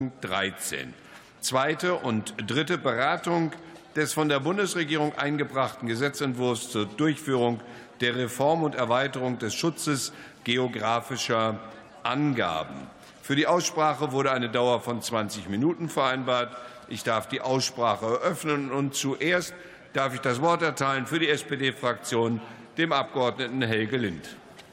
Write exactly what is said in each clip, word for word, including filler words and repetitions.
dreizehn. Zweite und dritte Beratung des von der Bundesregierung eingebrachten Gesetzentwurfs zur Durchführung der Reform und Erweiterung des Schutzes geografischer Angaben. Für die Aussprache wurde eine Dauer von zwanzig Minuten vereinbart. Ich darf die Aussprache eröffnen und zuerst darf ich das Wort erteilen für die S P D-Fraktion dem Abgeordneten Helge Lind.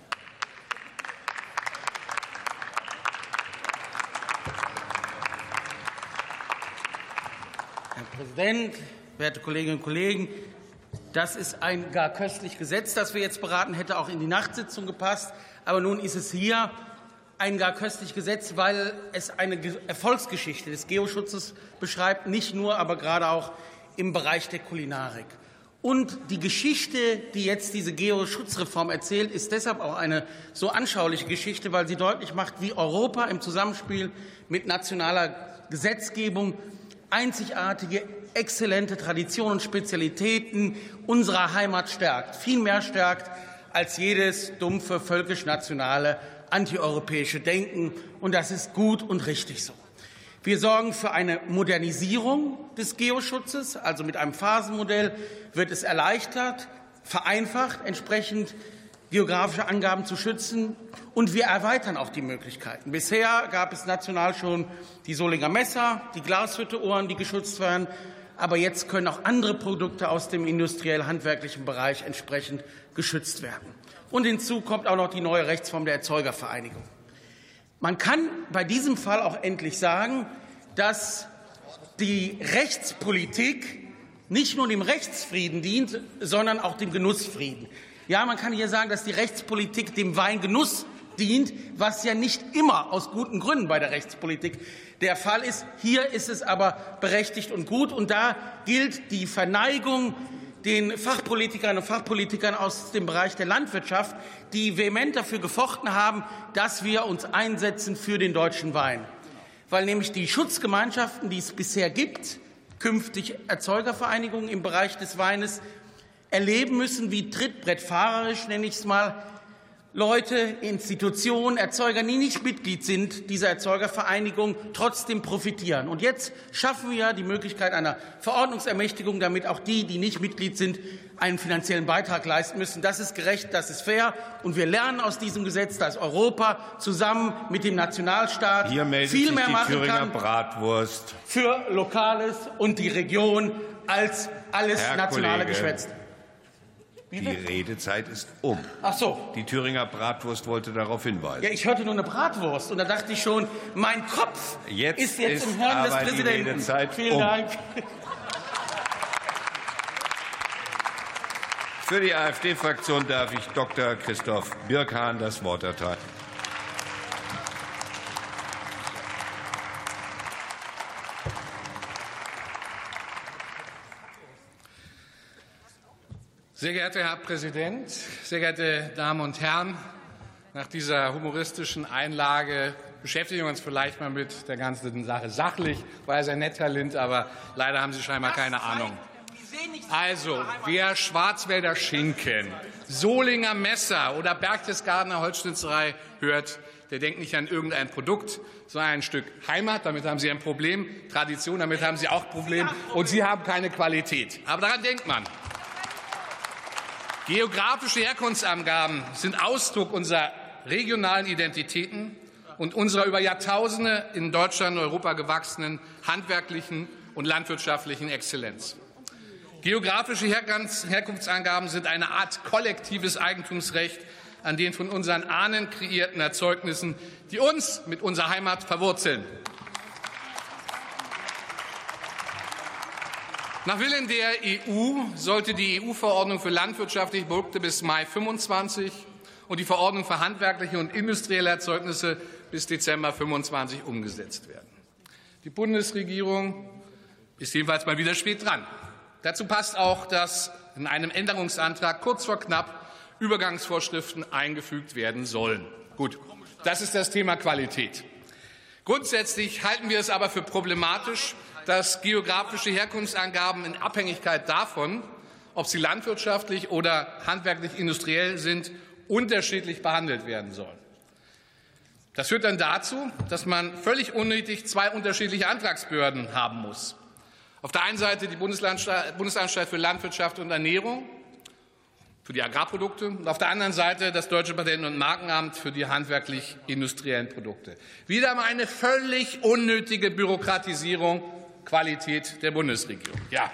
Herr Präsident, werte Kolleginnen und Kollegen! Das ist ein gar köstliches Gesetz, das wir jetzt beraten, hätte auch in die Nachtsitzung gepasst. Aber nun ist es hier ein gar köstliches Gesetz, weil es eine Erfolgsgeschichte des Geoschutzes beschreibt, nicht nur, aber gerade auch im Bereich der Kulinarik. Und die Geschichte, die jetzt diese Geoschutzreform erzählt, ist deshalb auch eine so anschauliche Geschichte, weil sie deutlich macht, wie Europa im Zusammenspiel mit nationaler Gesetzgebung einzigartige, exzellente Traditionen und Spezialitäten unserer Heimat stärkt, viel mehr stärkt als jedes dumpfe, völkisch-nationale, antieuropäische Denken. Und das ist gut und richtig so. Wir sorgen für eine Modernisierung des Geoschutzes, also mit einem Phasenmodell wird es erleichtert, vereinfacht, entsprechend geografische Angaben zu schützen, und wir erweitern auch die Möglichkeiten. Bisher gab es national schon die Solinger Messer, die Glashütte-Ohren, die geschützt werden, aber jetzt können auch andere Produkte aus dem industriell-handwerklichen Bereich entsprechend geschützt werden. Und hinzu kommt auch noch die neue Rechtsform der Erzeugervereinigung. Man kann bei diesem Fall auch endlich sagen, dass die Rechtspolitik nicht nur dem Rechtsfrieden dient, sondern auch dem Genussfrieden. Ja, man kann hier sagen, dass die Rechtspolitik dem Weingenuss dient, was ja nicht immer aus guten Gründen bei der Rechtspolitik der Fall ist. Hier ist es aber berechtigt und gut, und da gilt die Verneigung den Fachpolitikerinnen und Fachpolitikern aus dem Bereich der Landwirtschaft, die vehement dafür gefochten haben, dass wir uns einsetzen für den deutschen Wein. Weil nämlich die Schutzgemeinschaften, die es bisher gibt, künftig Erzeugervereinigungen im Bereich des Weines, erleben müssen, wie trittbrettfahrerisch, nenne ich es mal, Leute, Institutionen, Erzeuger, die nicht Mitglied sind dieser Erzeugervereinigung, trotzdem profitieren. Und jetzt schaffen wir die Möglichkeit einer Verordnungsermächtigung, damit auch die, die nicht Mitglied sind, einen finanziellen Beitrag leisten müssen. Das ist gerecht, das ist fair. Und wir lernen aus diesem Gesetz, dass Europa zusammen mit dem Nationalstaat viel mehr machen kann Bratwurst für Lokales und die Region als alles Herr nationale Kollege. Geschwätz. Die Redezeit ist um. Ach so. Die Thüringer Bratwurst wollte darauf hinweisen. Ja, ich hörte nur eine Bratwurst, und da dachte ich schon, mein Kopf jetzt ist jetzt ist im Hirn des aber die Präsidenten. Redezeit Vielen um. Dank. Für die AfD-Fraktion darf ich Doktor Christoph Birkhahn das Wort erteilen. Sehr geehrter Herr Präsident, sehr geehrte Damen und Herren! Nach dieser humoristischen Einlage beschäftigen wir uns vielleicht mal mit der ganzen Sache sachlich. War ja sehr nett, Herr Lind, aber leider haben Sie scheinbar keine Ahnung. Also, wer Schwarzwälder Schinken, Solinger Messer oder Berchtesgadener Holzschnitzerei hört, der denkt nicht an irgendein Produkt, sondern ein Stück Heimat. Damit haben Sie ein Problem. Tradition, damit haben Sie auch ein Problem. Und Sie haben keine Qualität. Aber daran denkt man. Geografische Herkunftsangaben sind Ausdruck unserer regionalen Identitäten und unserer über Jahrtausende in Deutschland und Europa gewachsenen handwerklichen und landwirtschaftlichen Exzellenz. Geografische Herkunftsangaben sind eine Art kollektives Eigentumsrecht an den von unseren Ahnen kreierten Erzeugnissen, die uns mit unserer Heimat verwurzeln. Nach Willen der E U sollte die E U-Verordnung für landwirtschaftliche Produkte bis Mai fünfundzwanzig und die Verordnung für handwerkliche und industrielle Erzeugnisse bis Dezember fünfundzwanzig umgesetzt werden. Die Bundesregierung ist jedenfalls mal wieder spät dran. Dazu passt auch, dass in einem Änderungsantrag kurz vor knapp Übergangsvorschriften eingefügt werden sollen. Gut, das ist das Thema Qualität. Grundsätzlich halten wir es aber für problematisch, dass geografische Herkunftsangaben in Abhängigkeit davon, ob sie landwirtschaftlich oder handwerklich industriell sind, unterschiedlich behandelt werden sollen. Das führt dann dazu, dass man völlig unnötig zwei unterschiedliche Antragsbehörden haben muss. Auf der einen Seite die Bundesanstalt für Landwirtschaft und Ernährung für die Agrarprodukte und auf der anderen Seite das Deutsche Patent- und Markenamt für die handwerklich-industriellen Produkte. Wieder mal eine völlig unnötige Bürokratisierung, Qualität der Bundesregierung. Ja.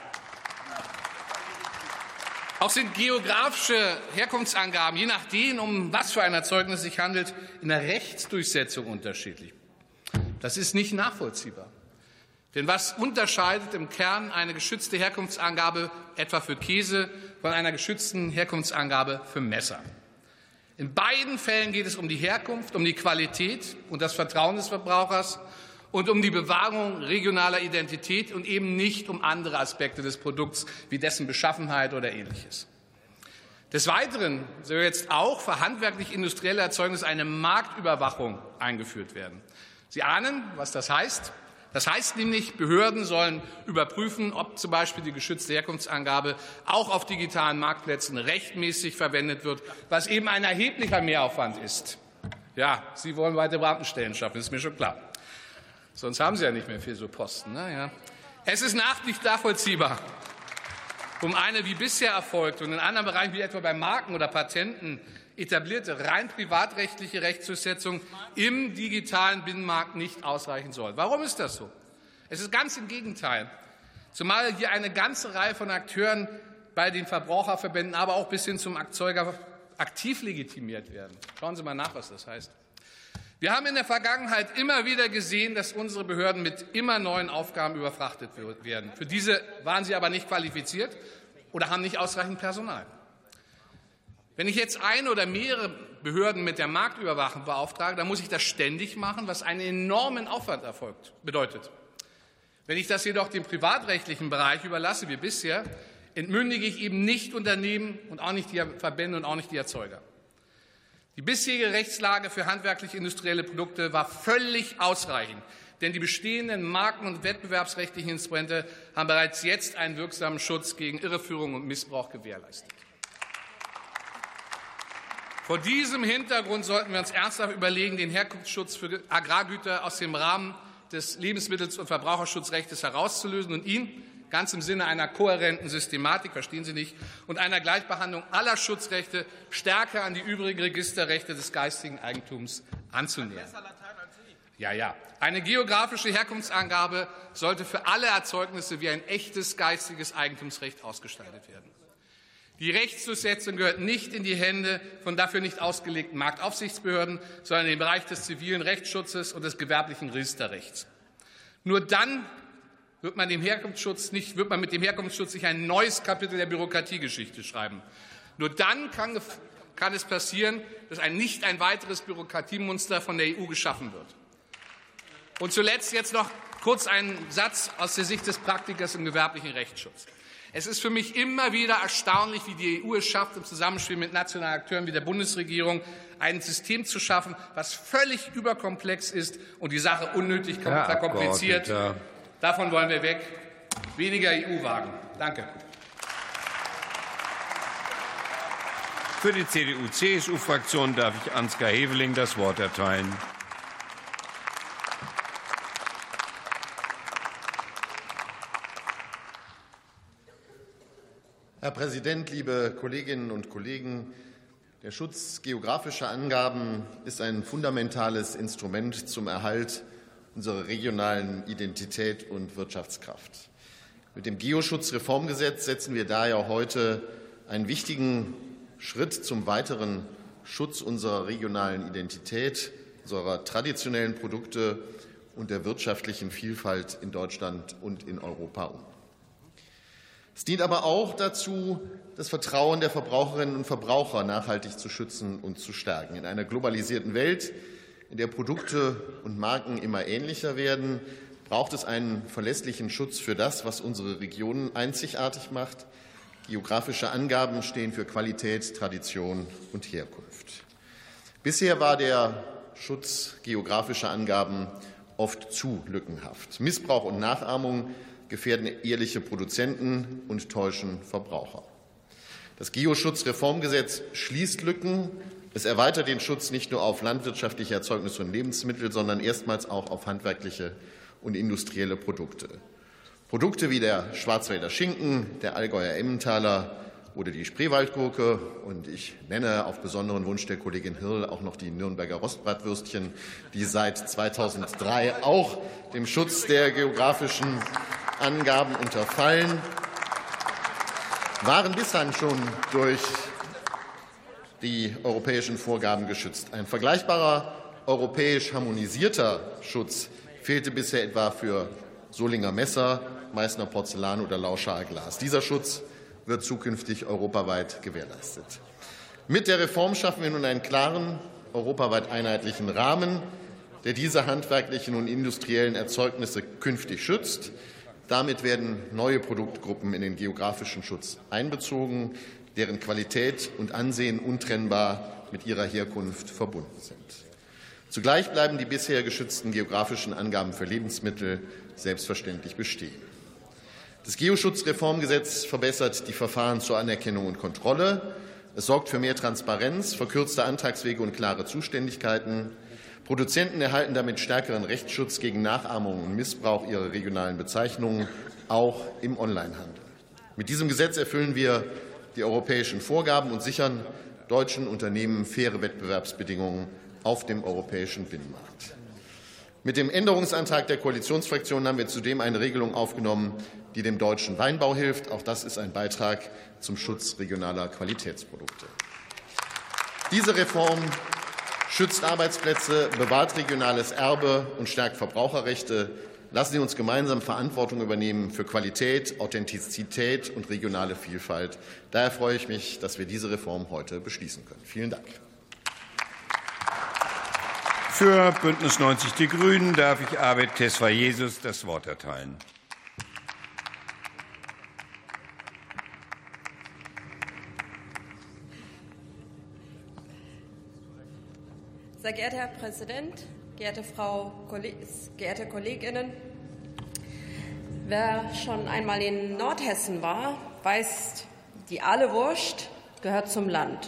Auch sind geografische Herkunftsangaben, je nachdem, um was für ein Erzeugnis es sich handelt, in der Rechtsdurchsetzung unterschiedlich. Das ist nicht nachvollziehbar. Denn was unterscheidet im Kern eine geschützte Herkunftsangabe etwa für Käse von einer geschützten Herkunftsangabe für Messer? In beiden Fällen geht es um die Herkunft, um die Qualität und das Vertrauen des Verbrauchers und um die Bewahrung regionaler Identität und eben nicht um andere Aspekte des Produkts wie dessen Beschaffenheit oder Ähnliches. Des Weiteren soll jetzt auch für handwerklich-industrielle Erzeugnisse eine Marktüberwachung eingeführt werden. Sie ahnen, was das heißt? Das heißt nämlich, Behörden sollen überprüfen, ob zum Beispiel die geschützte Herkunftsangabe auch auf digitalen Marktplätzen rechtmäßig verwendet wird, was eben ein erheblicher Mehraufwand ist. Ja, Sie wollen weitere Beamtenstellen schaffen, ist mir schon klar. Sonst haben Sie ja nicht mehr viel so Posten. Ne? Ja. Es ist nicht nachvollziehbar, um eine wie bisher erfolgt und in anderen Bereichen wie etwa bei Marken oder Patenten etablierte rein privatrechtliche Rechtsdurchsetzung im digitalen Binnenmarkt nicht ausreichen soll. Warum ist das so? Es ist ganz im Gegenteil. Zumal hier eine ganze Reihe von Akteuren bei den Verbraucherverbänden, aber auch bis hin zum Erzeuger aktiv legitimiert werden. Schauen Sie mal nach, was das heißt. Wir haben in der Vergangenheit immer wieder gesehen, dass unsere Behörden mit immer neuen Aufgaben überfrachtet werden. Für diese waren sie aber nicht qualifiziert oder haben nicht ausreichend Personal. Wenn ich jetzt eine oder mehrere Behörden mit der Marktüberwachung beauftrage, dann muss ich das ständig machen, was einen enormen Aufwand erfolgt, bedeutet. Wenn ich das jedoch dem privatrechtlichen Bereich überlasse, wie bisher, entmündige ich eben nicht Unternehmen und auch nicht die Verbände und auch nicht die Erzeuger. Die bisherige Rechtslage für handwerklich-industrielle Produkte war völlig ausreichend, denn die bestehenden marken- und wettbewerbsrechtlichen Instrumente haben bereits jetzt einen wirksamen Schutz gegen Irreführung und Missbrauch gewährleistet. Vor diesem Hintergrund sollten wir uns ernsthaft überlegen, den Herkunftsschutz für Agrargüter aus dem Rahmen des Lebensmittels- und Verbraucherschutzrechts herauszulösen und ihn ganz im Sinne einer kohärenten Systematik, verstehen Sie nicht, und einer Gleichbehandlung aller Schutzrechte stärker an die übrigen Registerrechte des geistigen Eigentums anzunähern. Ja, ja. Eine geografische Herkunftsangabe sollte für alle Erzeugnisse wie ein echtes geistiges Eigentumsrecht ausgestaltet werden. Die Rechtsdurchsetzung gehört nicht in die Hände von dafür nicht ausgelegten Marktaufsichtsbehörden, sondern in den Bereich des zivilen Rechtsschutzes und des gewerblichen Registerrechts. Nur dann wird man, dem Herkunftsschutz nicht, wird man mit dem Herkunftsschutz nicht ein neues Kapitel der Bürokratiegeschichte schreiben. Nur dann kann, kann es passieren, dass ein, nicht ein weiteres Bürokratiemonster von der E U geschaffen wird. Und zuletzt jetzt noch kurz einen Satz aus der Sicht des Praktikers im gewerblichen Rechtsschutz. Es ist für mich immer wieder erstaunlich, wie die E U es schafft, im Zusammenspiel mit nationalen Akteuren wie der Bundesregierung ein System zu schaffen, was völlig überkomplex ist und die Sache unnötig verkompliziert. Davon wollen wir weg. Weniger E U wagen. Danke. Für die C D U-C S U-Fraktion darf ich Ansgar Heveling das Wort erteilen. Herr Präsident, liebe Kolleginnen und Kollegen! Der Schutz geografischer Angaben ist ein fundamentales Instrument zum Erhalt unserer regionalen Identität und Wirtschaftskraft. Mit dem Geoschutzreformgesetz setzen wir daher heute einen wichtigen Schritt zum weiteren Schutz unserer regionalen Identität, unserer traditionellen Produkte und der wirtschaftlichen Vielfalt in Deutschland und in Europa um. Es dient aber auch dazu, das Vertrauen der Verbraucherinnen und Verbraucher nachhaltig zu schützen und zu stärken. In einer globalisierten Welt, in der Produkte und Marken immer ähnlicher werden, braucht es einen verlässlichen Schutz für das, was unsere Regionen einzigartig macht. Geografische Angaben stehen für Qualität, Tradition und Herkunft. Bisher war der Schutz geografischer Angaben oft zu lückenhaft. Missbrauch und Nachahmung gefährden ehrliche Produzenten und täuschen Verbraucher. Das Geoschutzreformgesetz schließt Lücken, Es erweitert den Schutz nicht nur auf landwirtschaftliche Erzeugnisse und Lebensmittel, sondern erstmals auch auf handwerkliche und industrielle Produkte. Produkte wie der Schwarzwälder Schinken, der Allgäuer Emmentaler oder die Spreewaldgurke und ich nenne auf besonderen Wunsch der Kollegin Hirl auch noch die Nürnberger Rostbratwürstchen, die seit zweitausenddrei auch dem Schutz der geografischen Angaben unterfallen, waren bislang schon durch die europäischen Vorgaben geschützt. Ein vergleichbarer europäisch harmonisierter Schutz fehlte bisher etwa für Solinger Messer, Meißner Porzellan oder Lauschaer Glas. Dieser Schutz wird zukünftig europaweit gewährleistet. Mit der Reform schaffen wir nun einen klaren, europaweit einheitlichen Rahmen, der diese handwerklichen und industriellen Erzeugnisse künftig schützt. Damit werden neue Produktgruppen in den geografischen Schutz einbezogen, deren Qualität und Ansehen untrennbar mit ihrer Herkunft verbunden sind. Zugleich bleiben die bisher geschützten geografischen Angaben für Lebensmittel selbstverständlich bestehen. Das Geoschutzreformgesetz verbessert die Verfahren zur Anerkennung und Kontrolle. Es sorgt für mehr Transparenz, verkürzte Antragswege und klare Zuständigkeiten. Produzenten erhalten damit stärkeren Rechtsschutz gegen Nachahmung und Missbrauch ihrer regionalen Bezeichnungen, auch im Onlinehandel. Mit diesem Gesetz erfüllen wir die europäischen Vorgaben und sichern deutschen Unternehmen faire Wettbewerbsbedingungen auf dem europäischen Binnenmarkt. Mit dem Änderungsantrag der Koalitionsfraktionen haben wir zudem eine Regelung aufgenommen, die dem deutschen Weinbau hilft. Auch das ist ein Beitrag zum Schutz regionaler Qualitätsprodukte. Diese Reform schützt Arbeitsplätze, bewahrt regionales Erbe und stärkt Verbraucherrechte. Lassen Sie uns gemeinsam Verantwortung übernehmen für Qualität, Authentizität und regionale Vielfalt. Daher freue ich mich, dass wir diese Reform heute beschließen können. Vielen Dank. Für Bündnis neunzig Die Grünen darf ich Abed Tesfayesus das Wort erteilen. Sehr geehrter Herr Präsident, geehrte Frau, geehrte Kolleginnen! Wer schon einmal in Nordhessen war, weiß, die Ahlewurst gehört zum Land.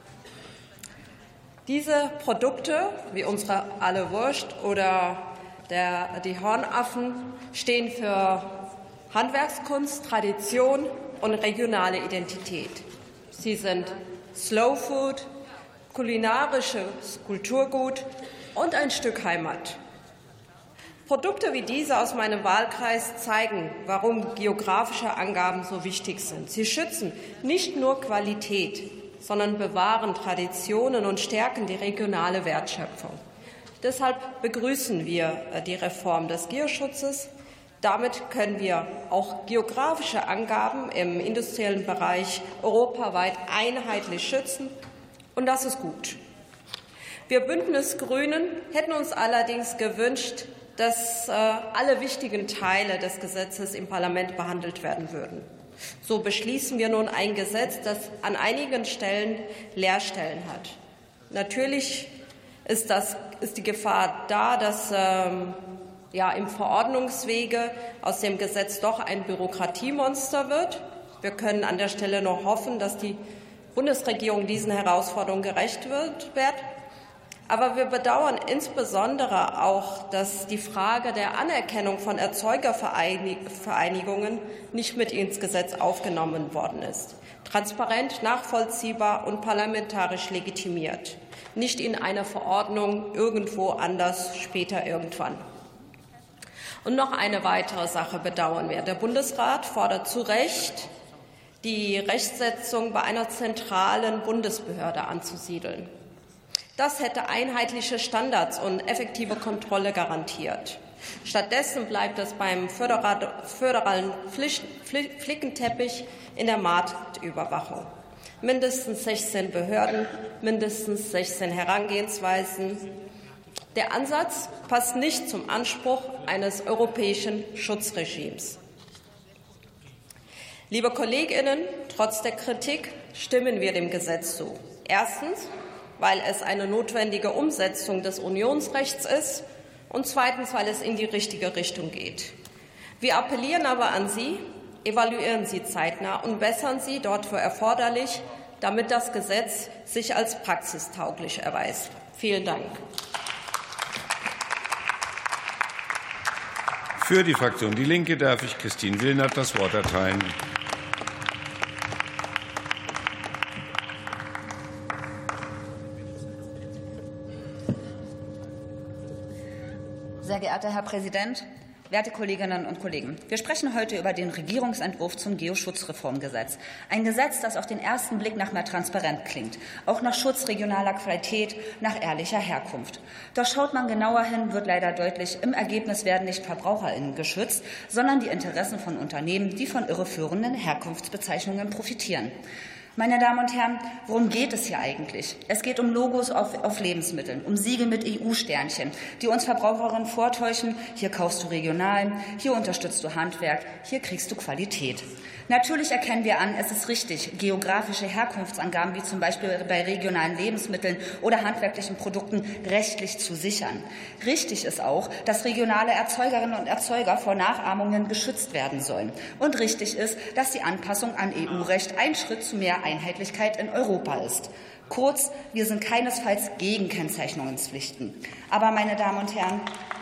Diese Produkte, wie unsere Ahlewurst oder der, die Hornaffen, stehen für Handwerkskunst, Tradition und regionale Identität. Sie sind Slow Food, kulinarisches Kulturgut und ein Stück Heimat. Produkte wie diese aus meinem Wahlkreis zeigen, warum geografische Angaben so wichtig sind. Sie schützen nicht nur Qualität, sondern bewahren Traditionen und stärken die regionale Wertschöpfung. Deshalb begrüßen wir die Reform des Geoschutzes. Damit können wir auch geografische Angaben im industriellen Bereich europaweit einheitlich schützen. Und das ist gut. Wir Bündnisgrünen hätten uns allerdings gewünscht, dass äh, alle wichtigen Teile des Gesetzes im Parlament behandelt werden würden. So beschließen wir nun ein Gesetz, das an einigen Stellen Leerstellen hat. Natürlich ist, das, ist die Gefahr da, dass ähm, ja, im Verordnungswege aus dem Gesetz doch ein Bürokratiemonster wird. Wir können an der Stelle noch hoffen, dass die Bundesregierung diesen Herausforderungen gerecht wird. Aber wir bedauern insbesondere auch, dass die Frage der Anerkennung von Erzeugervereinigungen nicht mit ins Gesetz aufgenommen worden ist. Transparent, nachvollziehbar und parlamentarisch legitimiert. Nicht in einer Verordnung irgendwo anders, später irgendwann. Und noch eine weitere Sache bedauern wir. Der Bundesrat fordert zu Recht, die Rechtsetzung bei einer zentralen Bundesbehörde anzusiedeln. Das hätte einheitliche Standards und effektive Kontrolle garantiert. Stattdessen bleibt es beim föderalen Flickenteppich in der Marktüberwachung. Mindestens sechzehn Behörden, mindestens sechzehn Herangehensweisen. Der Ansatz passt nicht zum Anspruch eines europäischen Schutzregimes. Liebe Kolleginnen, trotz der Kritik stimmen wir dem Gesetz zu. Erstens, weil es eine notwendige Umsetzung des Unionsrechts ist, und zweitens, weil es in die richtige Richtung geht. Wir appellieren aber an Sie, evaluieren Sie zeitnah und bessern Sie dort, wo erforderlich, damit das Gesetz sich als praxistauglich erweist. Vielen Dank. Für die Fraktion Die Linke darf ich Christine Willnert das Wort erteilen. Sehr geehrter Herr Präsident, werte Kolleginnen und Kollegen! Wir sprechen heute über den Regierungsentwurf zum Geoschutzreformgesetz. Ein Gesetz, das auf den ersten Blick nach mehr Transparenz klingt, auch nach Schutz regionaler Qualität, nach ehrlicher Herkunft. Doch schaut man genauer hin, wird leider deutlich, im Ergebnis werden nicht VerbraucherInnen geschützt, sondern die Interessen von Unternehmen, die von irreführenden Herkunftsbezeichnungen profitieren. Meine Damen und Herren, worum geht es hier eigentlich? Es geht um Logos auf, auf Lebensmitteln, um Siegel mit E U-Sternchen, die uns Verbraucherinnen vortäuschen, hier kaufst du regional, hier unterstützt du Handwerk, hier kriegst du Qualität. Natürlich erkennen wir an, es ist richtig, geografische Herkunftsangaben wie zum Beispiel bei regionalen Lebensmitteln oder handwerklichen Produkten rechtlich zu sichern. Richtig ist auch, dass regionale Erzeugerinnen und Erzeuger vor Nachahmungen geschützt werden sollen. Und richtig ist, dass die Anpassung an E U-Recht ein Schritt zu mehr Einheitlichkeit in Europa ist. Kurz, wir sind keinesfalls gegen Kennzeichnungspflichten. Aber, meine Damen und Herren,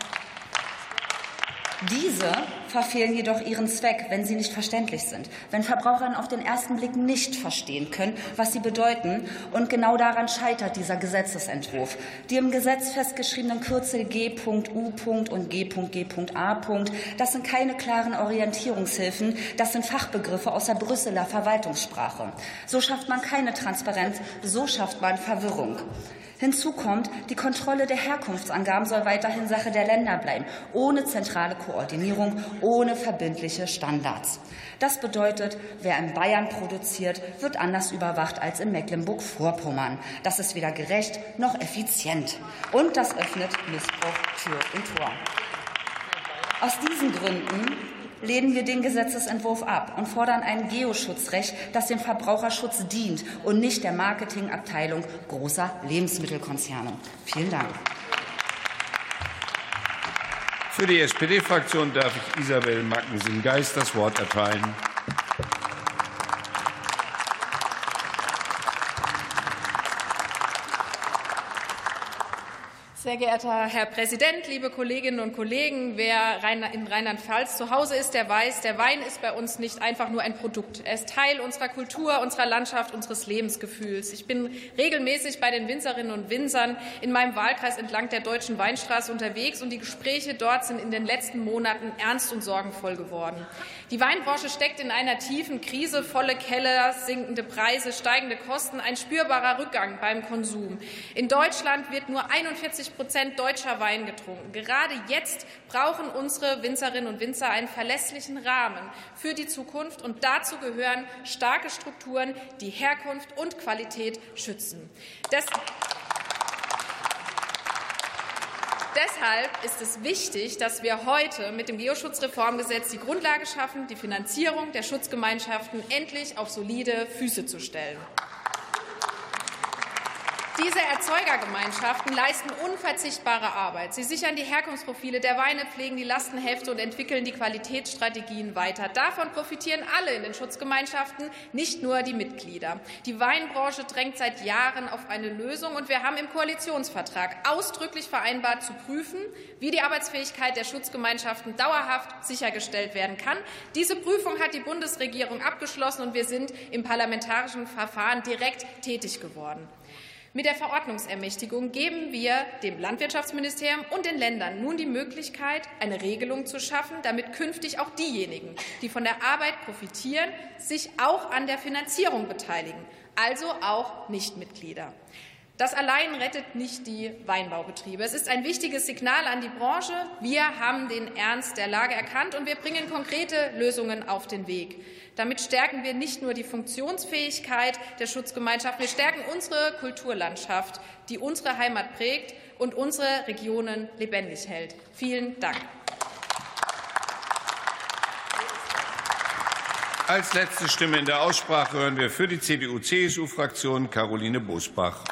diese verfehlen jedoch ihren Zweck, wenn sie nicht verständlich sind, wenn Verbraucher auf den ersten Blick nicht verstehen können, was sie bedeuten. Und genau daran scheitert dieser Gesetzesentwurf. Die im Gesetz festgeschriebenen Kürzel G U und G G A, das sind keine klaren Orientierungshilfen, das sind Fachbegriffe aus der Brüsseler Verwaltungssprache. So schafft man keine Transparenz, so schafft man Verwirrung. Hinzu kommt, die Kontrolle der Herkunftsangaben soll weiterhin Sache der Länder bleiben, ohne zentrale Koordinierung, ohne verbindliche Standards. Das bedeutet, wer in Bayern produziert, wird anders überwacht als in Mecklenburg-Vorpommern. Das ist weder gerecht noch effizient. Und das öffnet Missbrauch Tür und Tor. Aus diesen Gründen lehnen wir den Gesetzesentwurf ab und fordern ein Geoschutzrecht, das dem Verbraucherschutz dient und nicht der Marketingabteilung großer Lebensmittelkonzerne. Vielen Dank. Für die S P D-Fraktion darf ich Isabel Mackensen-Geist das Wort erteilen. Sehr geehrter Herr Präsident, liebe Kolleginnen und Kollegen! Wer in Rheinland-Pfalz zu Hause ist, der weiß, der Wein ist bei uns nicht einfach nur ein Produkt. Er ist Teil unserer Kultur, unserer Landschaft, unseres Lebensgefühls. Ich bin regelmäßig bei den Winzerinnen und Winzern in meinem Wahlkreis entlang der Deutschen Weinstraße unterwegs, und die Gespräche dort sind in den letzten Monaten ernst und sorgenvoll geworden. Die Weinbranche steckt in einer tiefen Krise, volle Keller, sinkende Preise, steigende Kosten, ein spürbarer Rückgang beim Konsum. In Deutschland wird nur einundvierzig Prozent deutscher Wein getrunken. Gerade jetzt brauchen unsere Winzerinnen und Winzer einen verlässlichen Rahmen für die Zukunft, und dazu gehören starke Strukturen, die Herkunft und Qualität schützen. Des Deshalb ist es wichtig, dass wir heute mit dem Geoschutzreformgesetz die Grundlage schaffen, die Finanzierung der Schutzgemeinschaften endlich auf solide Füße zu stellen. Diese Erzeugergemeinschaften leisten unverzichtbare Arbeit. Sie sichern die Herkunftsprofile der Weine, pflegen die Lastenhefte und entwickeln die Qualitätsstrategien weiter. Davon profitieren alle in den Schutzgemeinschaften, nicht nur die Mitglieder. Die Weinbranche drängt seit Jahren auf eine Lösung, und wir haben im Koalitionsvertrag ausdrücklich vereinbart, zu prüfen, wie die Arbeitsfähigkeit der Schutzgemeinschaften dauerhaft sichergestellt werden kann. Diese Prüfung hat die Bundesregierung abgeschlossen, und wir sind im parlamentarischen Verfahren direkt tätig geworden. Mit der Verordnungsermächtigung geben wir dem Landwirtschaftsministerium und den Ländern nun die Möglichkeit, eine Regelung zu schaffen, damit künftig auch diejenigen, die von der Arbeit profitieren, sich auch an der Finanzierung beteiligen, also auch Nichtmitglieder. Das allein rettet nicht die Weinbaubetriebe. Es ist ein wichtiges Signal an die Branche. Wir haben den Ernst der Lage erkannt, und wir bringen konkrete Lösungen auf den Weg. Damit stärken wir nicht nur die Funktionsfähigkeit der Schutzgemeinschaft, wir stärken unsere Kulturlandschaft, die unsere Heimat prägt und unsere Regionen lebendig hält. Vielen Dank. Als letzte Stimme in der Aussprache hören wir für die C D U C S U-Fraktion Caroline Bosbach.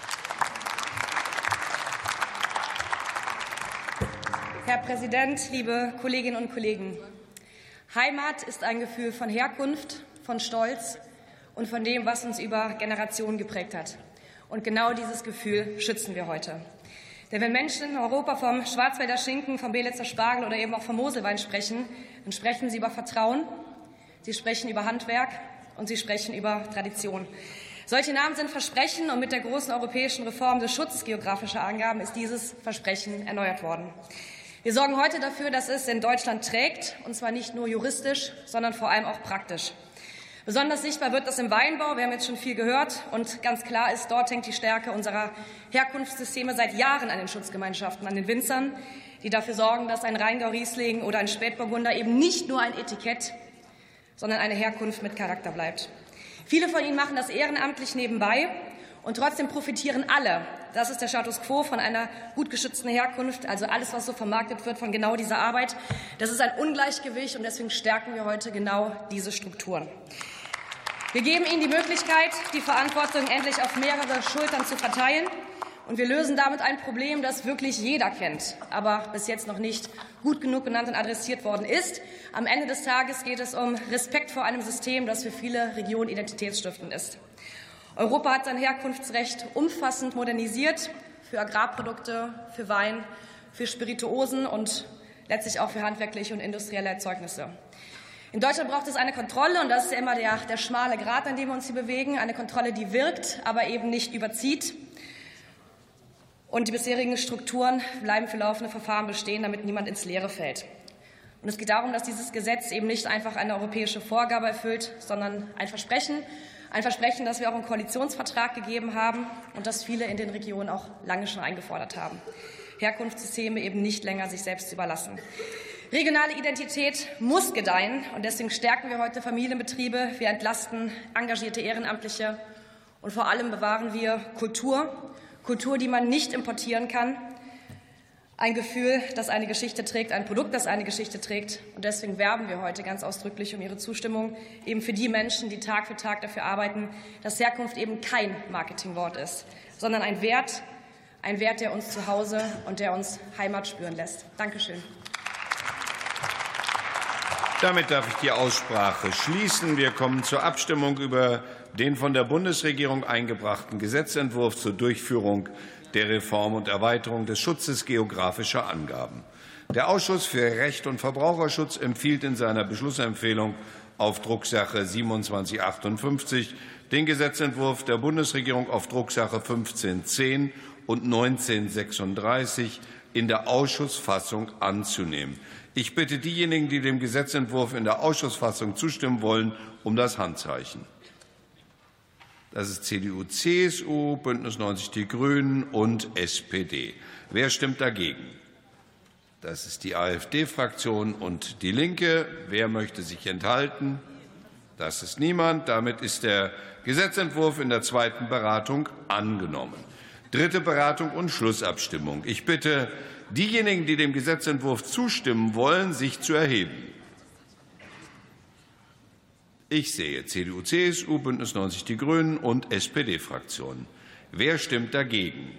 Herr Präsident, liebe Kolleginnen und Kollegen! Heimat ist ein Gefühl von Herkunft, von Stolz und von dem, was uns über Generationen geprägt hat. Und genau dieses Gefühl schützen wir heute. Denn wenn Menschen in Europa vom Schwarzwälder Schinken, vom Belitzer Spargel oder eben auch vom Moselwein sprechen, dann sprechen sie über Vertrauen, sie sprechen über Handwerk und sie sprechen über Tradition. Solche Namen sind Versprechen, und mit der großen europäischen Reform des Schutzes geografischer Angaben ist dieses Versprechen erneuert worden. Wir sorgen heute dafür, dass es in Deutschland trägt, und zwar nicht nur juristisch, sondern vor allem auch praktisch. Besonders sichtbar wird das im Weinbau. Wir haben jetzt schon viel gehört, und ganz klar ist, dort hängt die Stärke unserer Herkunftssysteme seit Jahren an den Schutzgemeinschaften, an den Winzern, die dafür sorgen, dass ein Rheingau-Riesling oder ein Spätburgunder eben nicht nur ein Etikett, sondern eine Herkunft mit Charakter bleibt. Viele von ihnen machen das ehrenamtlich nebenbei, und trotzdem profitieren alle. Das ist der Status quo von einer gut geschützten Herkunft, also alles, was so vermarktet wird, von genau dieser Arbeit. Das ist ein Ungleichgewicht, und deswegen stärken wir heute genau diese Strukturen. Wir geben ihnen die Möglichkeit, die Verantwortung endlich auf mehrere Schultern zu verteilen. Und wir lösen damit ein Problem, das wirklich jeder kennt, aber bis jetzt noch nicht gut genug benannt und adressiert worden ist. Am Ende des Tages geht es um Respekt vor einem System, das für viele Regionen identitätsstiftend ist. Europa hat sein Herkunftsrecht umfassend modernisiert für Agrarprodukte, für Wein, für Spirituosen und letztlich auch für handwerkliche und industrielle Erzeugnisse. In Deutschland braucht es eine Kontrolle, und das ist ja immer der, der schmale Grat, an dem wir uns hier bewegen. Eine Kontrolle, die wirkt, aber eben nicht überzieht. Und die bisherigen Strukturen bleiben für laufende Verfahren bestehen, damit niemand ins Leere fällt. Und es geht darum, dass dieses Gesetz eben nicht einfach eine europäische Vorgabe erfüllt, sondern ein Versprechen, ein Versprechen, das wir auch im Koalitionsvertrag gegeben haben und das viele in den Regionen auch lange schon eingefordert haben. Herkunftssysteme eben nicht länger sich selbst zu überlassen. Regionale Identität muss gedeihen, und deswegen stärken wir heute Familienbetriebe, wir entlasten engagierte Ehrenamtliche, und vor allem bewahren wir Kultur, Kultur, die man nicht importieren kann, ein Gefühl, das eine Geschichte trägt, ein Produkt, das eine Geschichte trägt. Und deswegen werben wir heute ganz ausdrücklich um Ihre Zustimmung, eben für die Menschen, die Tag für Tag dafür arbeiten, dass Herkunft eben kein Marketingwort ist, sondern ein Wert, ein Wert, der uns zu Hause und der uns Heimat spüren lässt. Dankeschön. Damit darf ich die Aussprache schließen. Wir kommen zur Abstimmung über den von der Bundesregierung eingebrachten Gesetzentwurf zur Durchführung der Reform und Erweiterung des Schutzes geografischer Angaben. Der Ausschuss für Recht und Verbraucherschutz empfiehlt in seiner Beschlussempfehlung auf Drucksache siebenundzwanzig achtundfünfzig den Gesetzentwurf der Bundesregierung auf Drucksache fünfzehn zehn und neunzehn sechsunddreißig in der Ausschussfassung anzunehmen. Ich bitte diejenigen, die dem Gesetzentwurf in der Ausschussfassung zustimmen wollen, um das Handzeichen. Das ist C D U, C S U, Bündnis neunzig Die Grünen und S P D. Wer stimmt dagegen? Das ist die AfD-Fraktion und die Linke. Wer möchte sich enthalten? Das ist niemand. Damit ist der Gesetzentwurf in der zweiten Beratung angenommen. Dritte Beratung und Schlussabstimmung. Ich bitte diejenigen, die dem Gesetzentwurf zustimmen wollen, sich zu erheben. Ich sehe C D U, C S U, Bündnis neunzig Die Grünen und S P D-Fraktionen. Wer stimmt dagegen?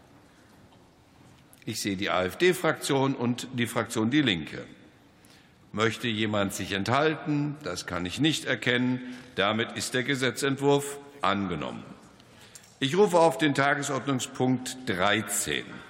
Ich sehe die AfD-Fraktion und die Fraktion Die Linke. Möchte jemand sich enthalten? Das kann ich nicht erkennen. Damit ist der Gesetzentwurf angenommen. Ich rufe auf den Tagesordnungspunkt dreizehn.